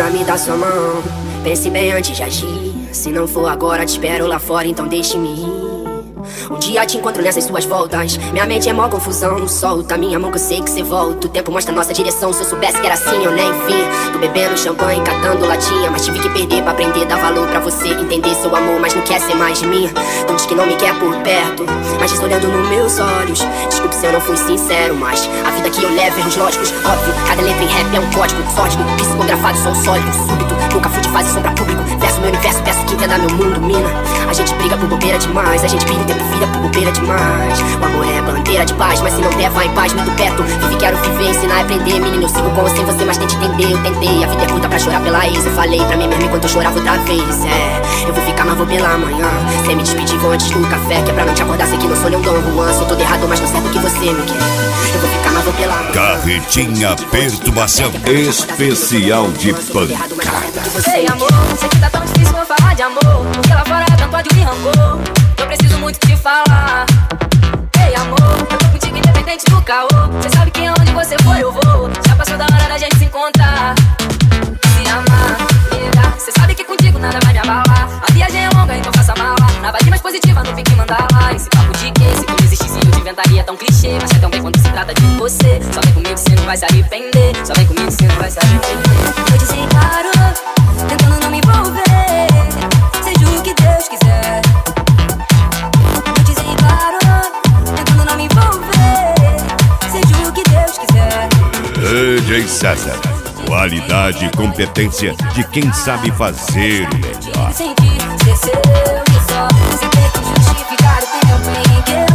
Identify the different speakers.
Speaker 1: me dá sua mão. Pense bem antes de agir. Se não for agora, te espero lá fora, então deixe-me ir. Um dia te encontro nessas suas voltas. Minha mente é mó confusão. Solta minha mão que eu sei que cê volta. O tempo mostra nossa direção. Se eu soubesse que era assim, eu nem vi. Tô bebendo champanhe, catando latinha, mas tive que perder pra aprender. Dar valor pra você entender seu amor, mas não quer ser mais de mim. Então diz que não me quer por perto, mas diz olhando nos meus olhos. Desculpe se eu não fui sincero, mas a vida que eu levo, erros lógicos, óbvio. Cada letra em rap é um código sórdido, psicografado, sou sólido, súbito. Nunca fui de fase sombra público. Verso meu universo, peço que entenda meu mundo, mina. A gente briga por bobeira demais, a gente briga o tempo vira por bobeira demais. O amor é bandeira de paz, mas se não der, vai em paz, muito perto. Vive, quero viver, ensinar e aprender. Menino, eu sigo com ou sem você, mas tente entender. Eu tentei, a vida é curta pra chorar pela ex. Eu falei pra mim mesmo enquanto eu chorava outra vez. Eu vou ficar, mas vou pela manhã. Sem me despedir, vou antes do café. Que é pra não te acordar, sei que não sou nem um Dom Juan. Sou todo errado, mas tô certo que você me quer. Eu vou ficar, mas vou pela manhã.
Speaker 2: Carretinha Perturbação especial de pancada.
Speaker 3: Ei amor, sei que tá tão difícil eu falar de amor, porque lá fora tanto ódio e rancor. Eu preciso muito te falar. Ei amor, eu tô contigo independente do caô. Cê sabe que onde você for eu vou. Já passou da hora da gente se encontrar. Se amar, me dar. Cê sabe que contigo nada vai me abalar. A viagem é longa, então faça mala. Na vibe mais positiva, não fique mandar lá. Esse papo de que se tudo existisse eu te inventaria tão clichê. Mas é tão bem quando se trata de você. Só vem comigo, cê não vai se arrepender. Só vem comigo, cê não vai se arrepender.
Speaker 4: Eu disse claro, tentando não me envolver. Seja o que Deus quiser. Eu disse claro, tentando não me envolver. Seja o que Deus quiser.
Speaker 2: DJ César, qualidade e competência de quem sabe fazer o melhor.
Speaker 4: Sentir, esqueceu e só. Sem ter que justificar o tempo em que